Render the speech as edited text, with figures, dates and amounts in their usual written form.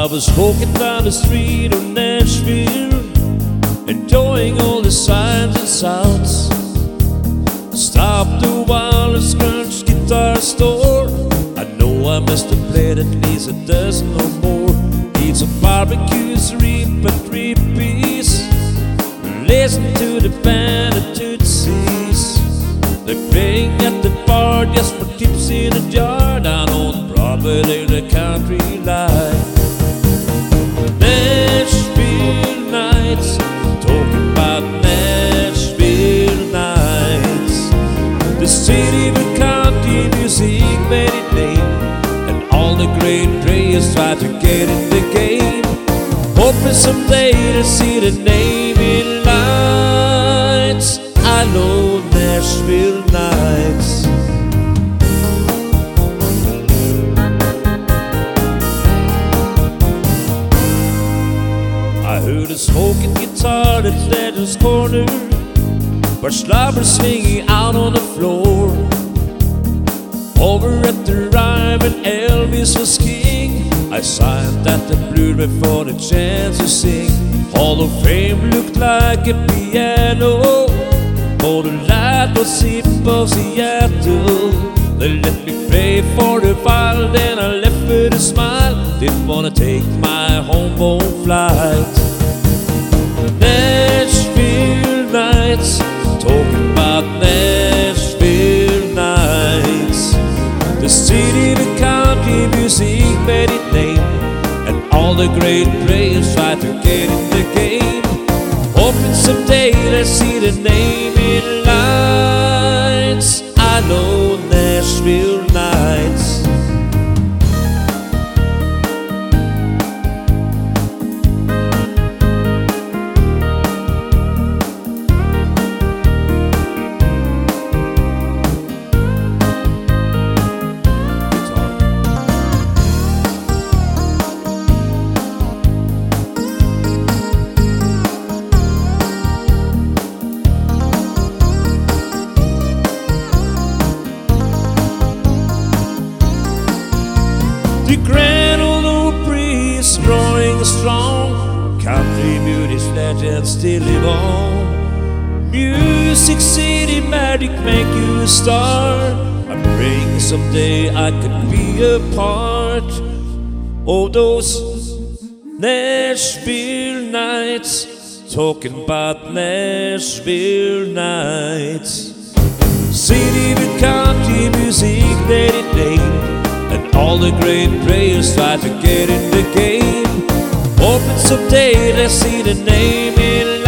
I was walking down the street of Nashville, enjoying all the signs and sounds. Stopped a wireless Grunge guitar store. I know I must have played at least a dozen or more. Eat some barbecues, reap a 3-piece. Listen to the band of Tootsies. They're playing at the bar just for tips in a jar. Down on Broadway, they're the country line. Nashville nights, talking about Nashville nights. The city with country music made it name, and all the great players tried to get in the game, hoping someday to see the name in lights. I love Nashville nights. I heard a smoking guitar at Legends Corner, where slobber swinging out on the floor. Over at the Rhyme and Elvis was king, I signed at the Blu-ray for the chance to sing. Hall of Fame looked like a piano, for the light was hip of Seattle. They let me play for a while, then I left with a smile. Didn't wanna take my homebound flight. Nashville nights, talking about Nashville nights. The city, the country music made it name, and all the great players tried to get in the game, hoping someday they'll see the name in lights. I know Nashville nights. The Grand Ole Opry is growing strong. Country beauty's legends still live on. Music City magic make you a star. I'm praying someday I could be a part of those Nashville nights, talking about Nashville nights. City with country music made it name, and all the great players try to get in the game, hoping someday they'll see the name in